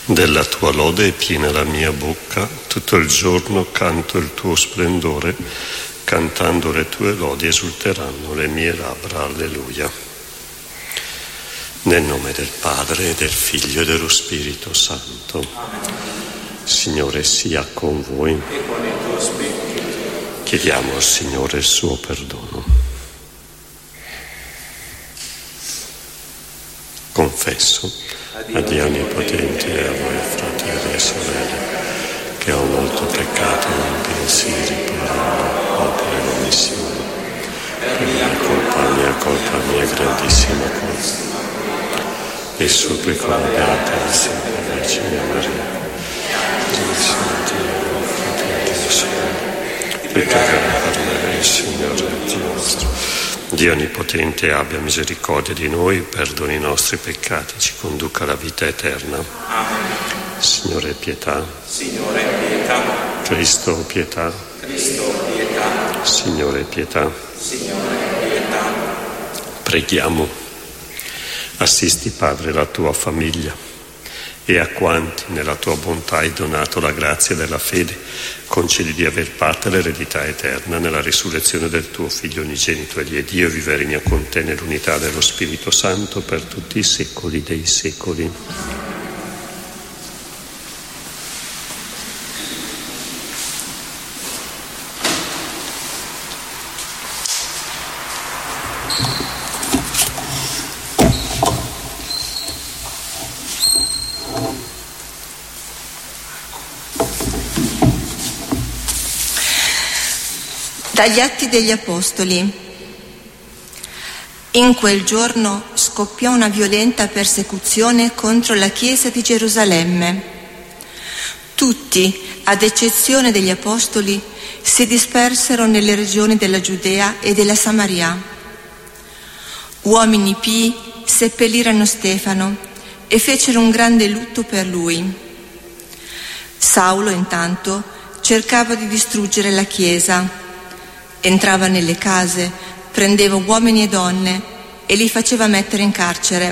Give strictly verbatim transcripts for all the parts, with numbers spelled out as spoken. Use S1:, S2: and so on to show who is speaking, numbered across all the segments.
S1: Della tua lode è piena la mia bocca, tutto il giorno canto il tuo splendore, cantando le tue lodi esulteranno le mie labbra, alleluia. Nel nome del Padre, del Figlio e dello Spirito Santo. Signore sia con voi.
S2: E con il tuo spirito.
S1: Chiediamo al Signore il suo perdono. Confesso a Dio Onnipotente e a voi fratelli e sorelle che ho molto peccato in pensieri, parole, opere e omissioni. Per mia colpa, mia colpa, mia grandissima colpa. E supplico la Beata e Santa Vergine Maria, i santi e voi fratelli e sorelle, pregate per me il Signore Dio nostro. Dio Onnipotente abbia misericordia di noi, perdoni i nostri peccati, ci conduca alla vita eterna.
S2: Amen.
S1: Signore pietà.
S2: Signore pietà.
S1: Cristo pietà.
S2: Cristo pietà.
S1: Signore pietà.
S2: Signore pietà.
S1: Preghiamo. Assisti, Padre, la tua famiglia e a quanti nella tua bontà hai donato la grazia della fede, concedi di aver parte all'eredità eterna nella risurrezione del tuo Figlio unigenito. Egli è Dio e vive e regna con te nell'unità dello Spirito Santo per tutti i secoli dei secoli.
S3: Dagli Atti degli Apostoli. In quel giorno scoppiò una violenta persecuzione contro la Chiesa di Gerusalemme. Tutti, ad eccezione degli Apostoli, si dispersero nelle regioni della Giudea e della Samaria. Uomini pii seppellirono Stefano e fecero un grande lutto per lui. Saulo, intanto, cercava di distruggere la Chiesa. Entrava nelle case, prendeva uomini e donne e li faceva mettere in carcere.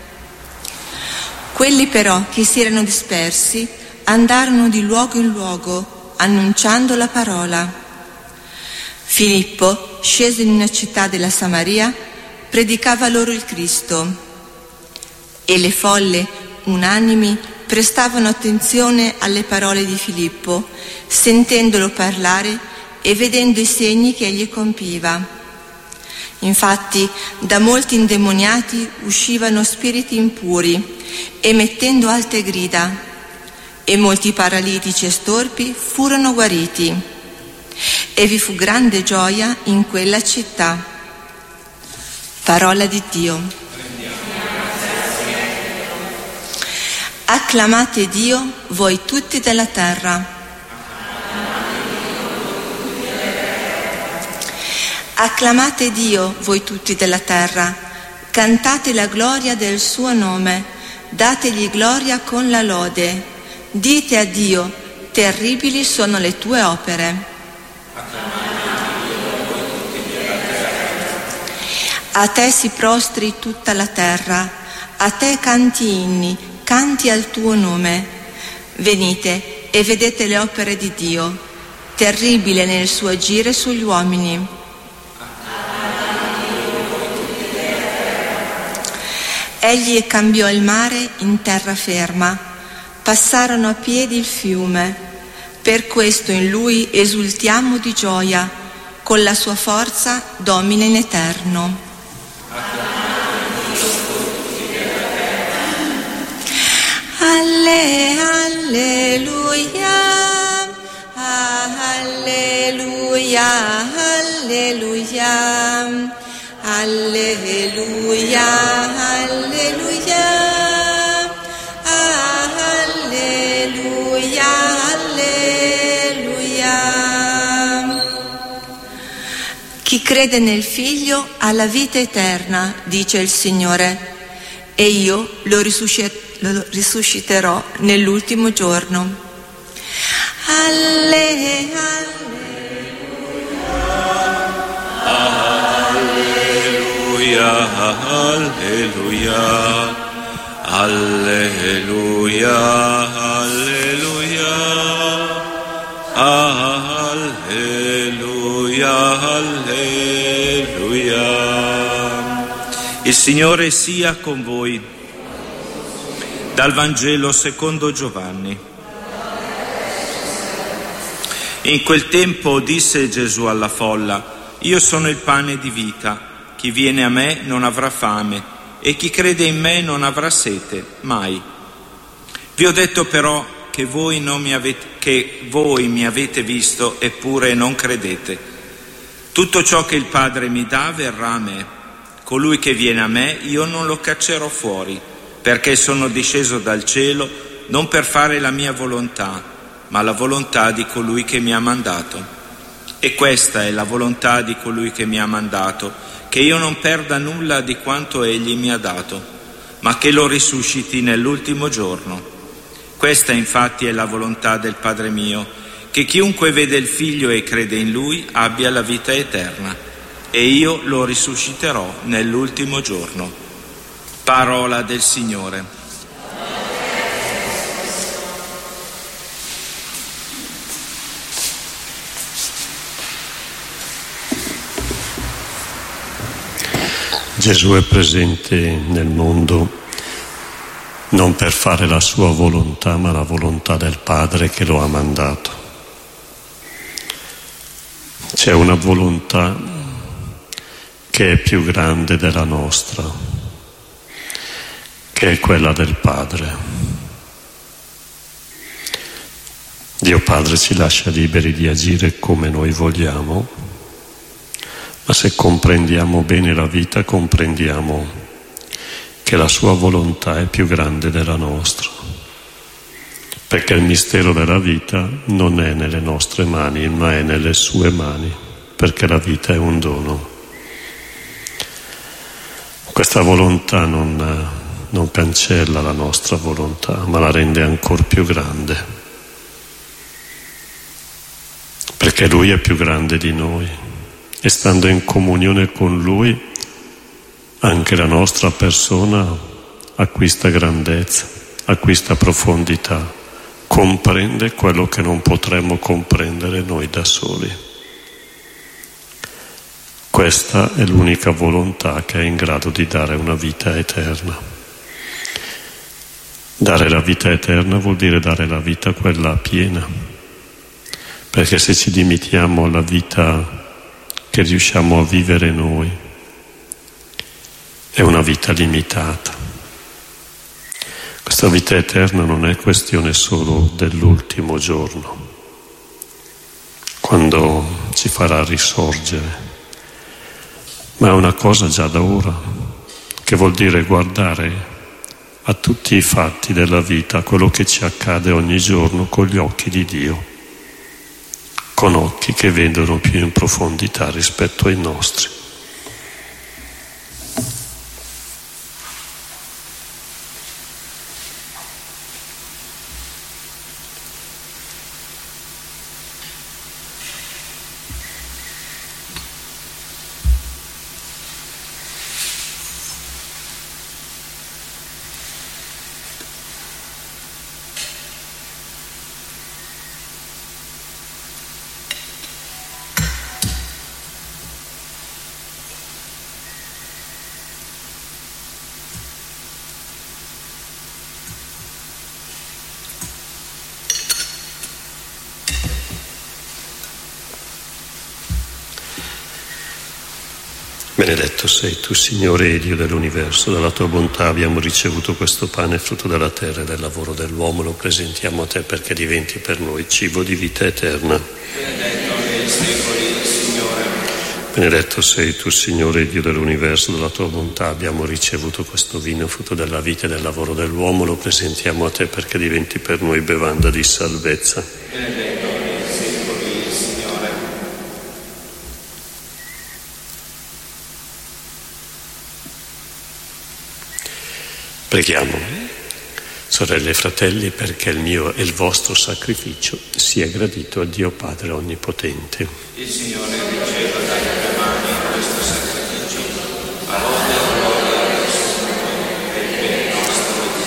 S3: Quelli però che si erano dispersi andarono di luogo in luogo, annunciando la parola. Filippo, sceso in una città della Samaria, predicava loro il Cristo. E le folle, unanimi, prestavano attenzione alle parole di Filippo, sentendolo parlare e vedendo i segni che egli compiva. Infatti, da molti indemoniati uscivano spiriti impuri, emettendo alte grida, e molti paralitici e storpi furono guariti. E vi fu grande gioia in quella città. Parola di Dio. Acclamate Dio, voi tutti della terra. Acclamate Dio, voi tutti della terra, cantate la gloria del suo nome, dategli gloria con la lode, dite a Dio, terribili sono le tue opere. A te si prostri tutta la terra, a te canti inni, canti al tuo nome. Venite e vedete le opere di Dio, terribile nel suo agire sugli uomini. Egli cambiò il mare in terra ferma, passarono a piedi il fiume, per questo in lui esultiamo di gioia, con la sua forza domina in eterno. Alle, alleluia, alleluia, alleluia. Alleluia, alleluia, alleluia, alleluia. Chi crede nel Figlio ha la vita eterna, dice il Signore, e io lo risusciterò nell'ultimo giorno. Alle,
S2: Alleluia, alleluia, Alleluia, alleluia, alleluia, alleluia. Il Signore sia con voi. Dal Vangelo secondo Giovanni. In quel tempo disse Gesù alla folla: io sono il pane di vita, chi viene a me non avrà fame e chi crede in me non avrà sete mai. Vi ho detto però che voi, non mi avete, che voi mi avete visto eppure non credete. Tutto ciò che il Padre mi dà verrà a me. Colui che viene a me io non lo caccerò fuori, perché sono disceso dal cielo non per fare la mia volontà, ma la volontà di colui che mi ha mandato. E questa è la volontà di colui che mi ha mandato, che io non perda nulla di quanto egli mi ha dato, ma che lo risusciti nell'ultimo giorno. Questa infatti è la volontà del Padre mio, che chiunque vede il Figlio e crede in Lui abbia la vita eterna, e io lo risusciterò nell'ultimo giorno. Parola del Signore.
S1: Gesù è presente nel mondo non per fare la sua volontà, ma la volontà del Padre che lo ha mandato. C'è una volontà che è più grande della nostra, che è quella del Padre. Dio Padre ci lascia liberi di agire come noi vogliamo, ma se comprendiamo bene la vita, comprendiamo che la sua volontà è più grande della nostra, perché il mistero della vita non è nelle nostre mani, ma è nelle sue mani, perché la vita è un dono. Questa volontà non, non cancella la nostra volontà, ma la rende ancora più grande, perché Lui è più grande di noi, e stando in comunione con Lui anche la nostra persona acquista grandezza, acquista profondità, comprende quello che non potremmo comprendere noi da soli. Questa è l'unica volontà che è in grado di dare una vita eterna. Dare la vita eterna vuol dire dare la vita quella piena, perché se ci limitiamo alla vita che riusciamo a vivere noi, è una vita limitata. Questa vita eterna non è questione solo dell'ultimo giorno, quando ci farà risorgere, ma è una cosa già da ora, che vuol dire guardare a tutti i fatti della vita, a quello che ci accade ogni giorno con gli occhi di Dio, con occhi che vedono più in profondità rispetto ai nostri. Benedetto sei tu, Signore, Dio dell'universo, dalla tua bontà abbiamo ricevuto questo pane, frutto della terra e del lavoro dell'uomo, lo presentiamo a te perché diventi per noi cibo di vita eterna.
S2: Benedetto nei secoli, Signore.
S1: Benedetto sei tu, Signore, Dio dell'universo, dalla tua bontà abbiamo ricevuto questo vino, frutto della vita e del lavoro dell'uomo, lo presentiamo a te perché diventi per noi bevanda di salvezza.
S2: Benedetto nei secoli, Signore.
S1: Preghiamo, sorelle e fratelli, perché il mio e il vostro sacrificio sia gradito a Dio Padre Onnipotente.
S2: Il Signore riceva dalle tue mani questo sacrificio, a lode e gloria del suo nome, per il bene nostro e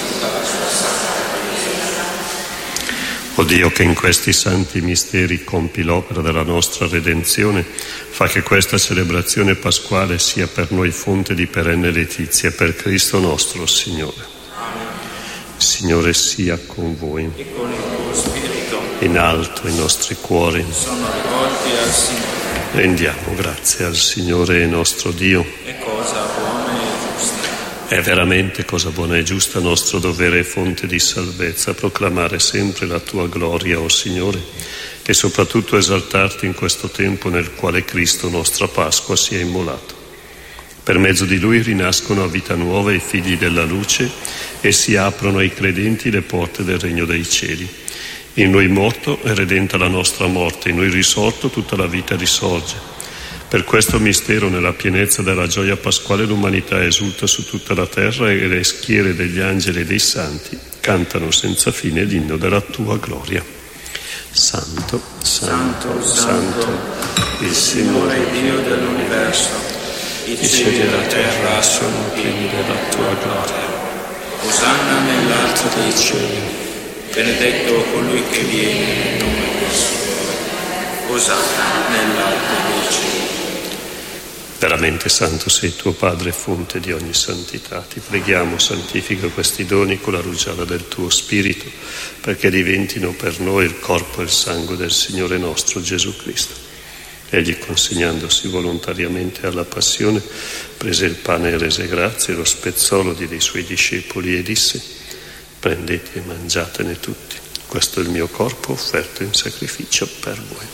S1: O Dio, che in questi santi misteri compi l'opera della nostra redenzione, fa che questa celebrazione pasquale sia per noi fonte di perenne letizia, per Cristo nostro Signore.
S2: Amen.
S1: Signore sia con voi.
S2: E con il tuo spirito.
S1: In alto i nostri cuori
S2: sono rivolti al Signore.
S1: Rendiamo grazie al Signore nostro Dio.
S2: È cosa buona e giusta.
S1: È veramente cosa buona e giusta, nostro dovere e fonte di salvezza, proclamare sempre la tua gloria, o Signore, e soprattutto esaltarti in questo tempo nel quale Cristo, nostra Pasqua, si è immolato. Per mezzo di Lui rinascono a vita nuova i figli della luce e si aprono ai credenti le porte del regno dei cieli. In Lui morto è redenta la nostra morte, in Lui risorto tutta la vita risorge. Per questo mistero, nella pienezza della gioia pasquale, l'umanità esulta su tutta la terra e le schiere degli angeli e dei santi cantano senza fine l'inno della tua gloria. Santo, santo, santo, il Signore Dio dell'universo, i cieli e la terra sono pieni della tua gloria.
S2: Osanna nell'alto
S1: dei cieli,
S2: benedetto colui che viene nel nome del Signore. Osanna nell'alto dei cieli.
S1: Veramente santo sei tuo Padre, fonte di ogni santità. Ti preghiamo, santifica questi doni con la rugiada del tuo Spirito, perché diventino per noi il corpo e il sangue del Signore nostro Gesù Cristo. Egli, consegnandosi volontariamente alla passione, prese il pane e rese grazie, lo spezzò, lo diede ai suoi discepoli e disse: prendete e mangiatene tutti, questo è il mio corpo offerto in sacrificio per voi.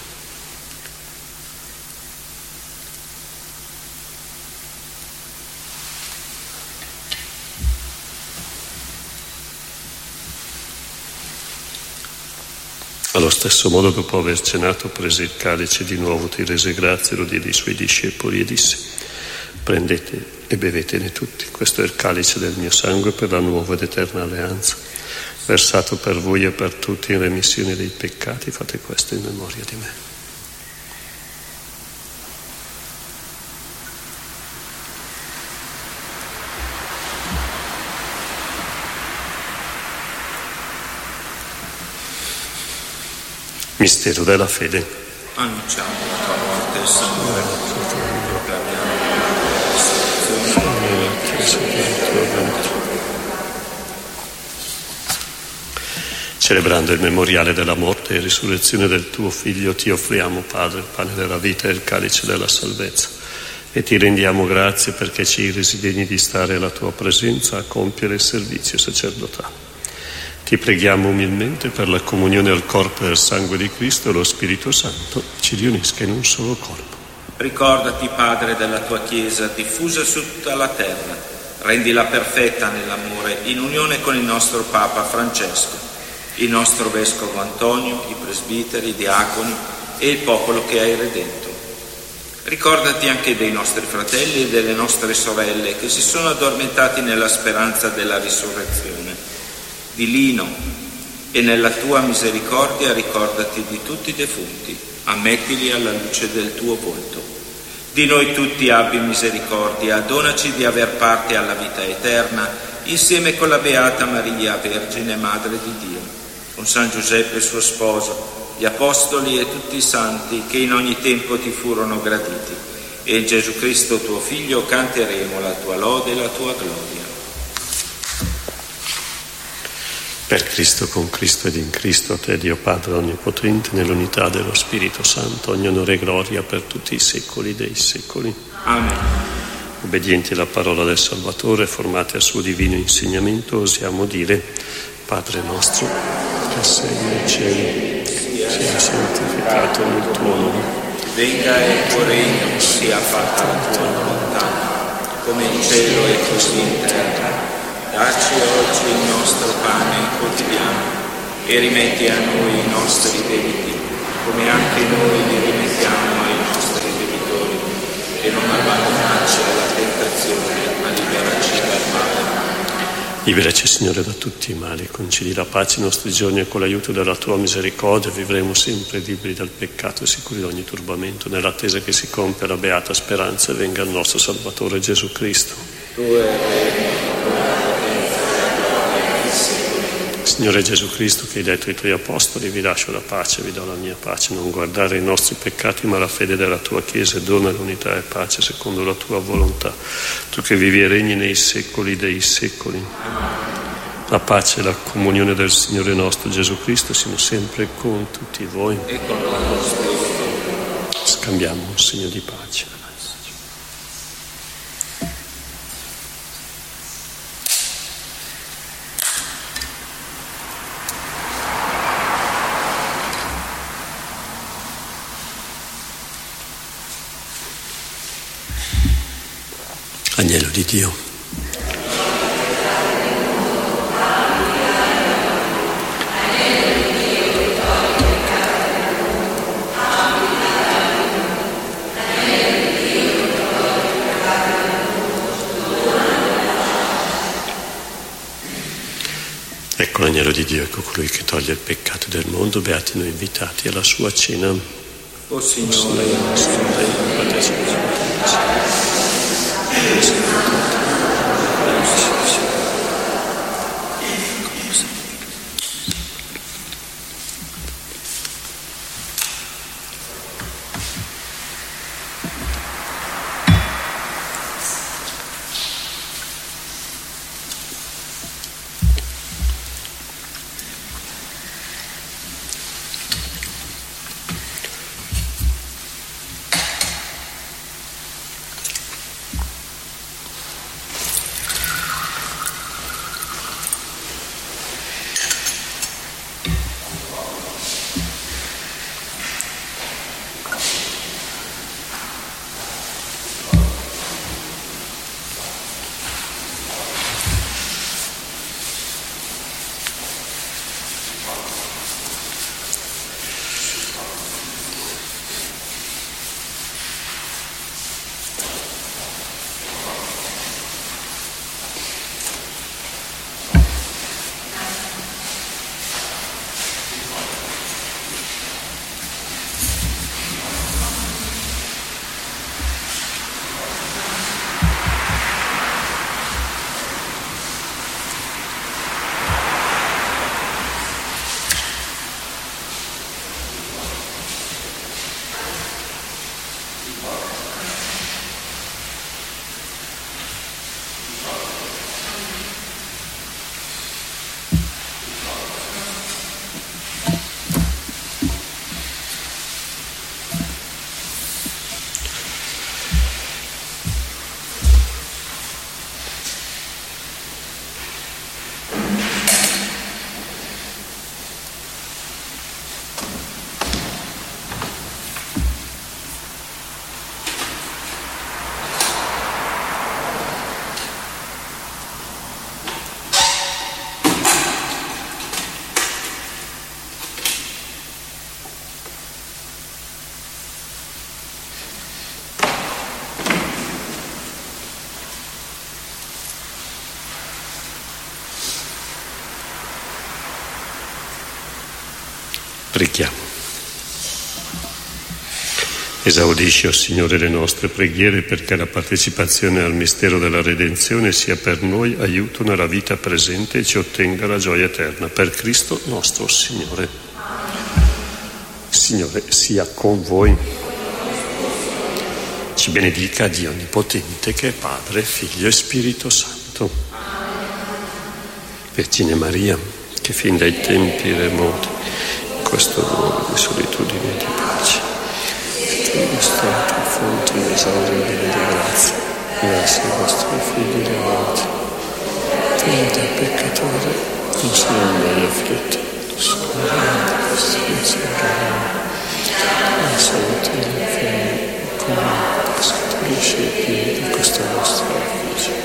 S1: Allo stesso modo, dopo aver cenato, prese il calice di nuovo, ti rese grazie, lo diede ai suoi discepoli e disse: prendete e bevetene tutti, questo è il calice del mio sangue per la nuova ed eterna alleanza, versato per voi e per tutti in remissione dei peccati. Fate questo in memoria di me. Mistero della fede.
S2: Annunciamo la tua morte, Signore, proclamiamo la resurrezione.
S1: Celebrando il memoriale della morte e risurrezione del tuo Figlio, ti offriamo, Padre, il pane della vita e il calice della salvezza, e ti rendiamo grazie perché ci resi degni di stare alla tua presenza a compiere il servizio sacerdotale. Ti preghiamo umilmente per la comunione al corpo e al sangue di Cristo, e lo Spirito Santo ci riunisca in un solo corpo.
S2: Ricordati, Padre, della tua Chiesa diffusa su tutta la terra. Rendila perfetta nell'amore, in unione con il nostro Papa Francesco, il nostro Vescovo Antonio, i presbiteri, i diaconi e il popolo che hai redento. Ricordati anche dei nostri fratelli e delle nostre sorelle che si sono addormentati nella speranza della risurrezione. Di Lino, e nella tua misericordia ricordati di tutti i defunti, ammettili alla luce del tuo volto. Di noi tutti abbi misericordia, donaci di aver parte alla vita eterna, insieme con la Beata Maria, Vergine Madre di Dio, con San Giuseppe suo sposo, gli Apostoli e tutti i santi che in ogni tempo ti furono graditi, e in Gesù Cristo tuo Figlio canteremo la tua lode e la tua gloria.
S1: Per Cristo, con Cristo ed in Cristo, a te, Dio Padre Onnipotente, nell'unità dello Spirito Santo, ogni onore e gloria per tutti i secoli dei secoli.
S2: Amen.
S1: Obbedienti alla parola del Salvatore, formati al suo divino insegnamento, osiamo dire: Padre nostro, che sei nei cieli, sia santificato il tuo nome.
S2: Venga il tuo regno, sia fatta la tua volontà, come in cielo e così in terra. Dacci oggi il nostro pane quotidiano e rimetti a noi i nostri debiti, come anche noi li rimettiamo ai nostri debitori, e non abbandonarci alla tentazione, ma liberaci dal male.
S1: Liberaci, Signore, da tutti i mali, concedi la pace ai nostri giorni, e con l'aiuto della tua misericordia vivremo sempre liberi dal peccato e sicuri da ogni turbamento, nell'attesa che si compia la beata speranza e venga il nostro Salvatore Gesù Cristo.
S2: Tu è
S1: Signore Gesù Cristo, che hai detto ai tuoi apostoli: vi lascio la pace, vi do la mia pace, non guardare i nostri peccati ma la fede della tua Chiesa, e dona l'unità e pace secondo la tua volontà, tu che vivi e regni nei secoli dei secoli. La pace e la comunione del Signore nostro Gesù Cristo siano sempre con tutti voi.
S2: E con la nostra.
S1: Scambiamo un segno di pace. Agnello di Dio. Ecco l'agnello di Dio, ecco colui che toglie il peccato del mondo. Beati noi invitati alla sua cena.
S2: O Signore, o Signore, Preghiamo. Esaudisci, o Signore, le nostre preghiere perché la partecipazione al mistero della redenzione sia per noi aiuto nella vita presente e ci ottenga la gioia eterna. Per Cristo nostro Signore. Signore sia con voi. Ci benedica Dio Onnipotente, che è Padre, Figlio e Spirito Santo. Vergine Maria, che fin dai tempi remoti questo luogo di solitudine e di pace, tu mostrate fonte inesauribile di grazia verso i vostri figli levati. Te da peccatore non sono mai afflitto, scorrendo questi insegnamenti, la salute delle femmine come scaturisce i piedi di questa vostra figlia.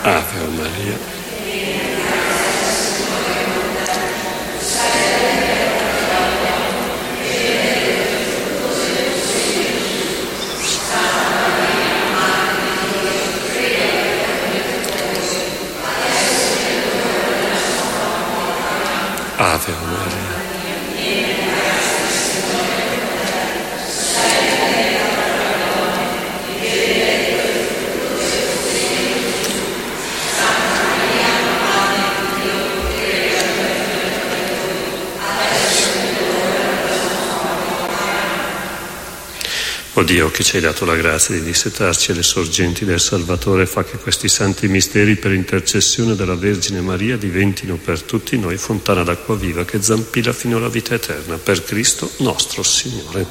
S1: Ave o Maria. Ave o Maria. O Dio, che ci hai dato la grazia di dissetarci alle sorgenti del Salvatore, fa che questi santi misteri, per intercessione della Vergine Maria, diventino per tutti noi fontana d'acqua viva che zampilla fino alla vita eterna, per Cristo nostro Signore.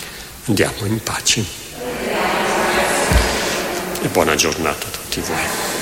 S1: Andiamo in pace e buona giornata a tutti voi.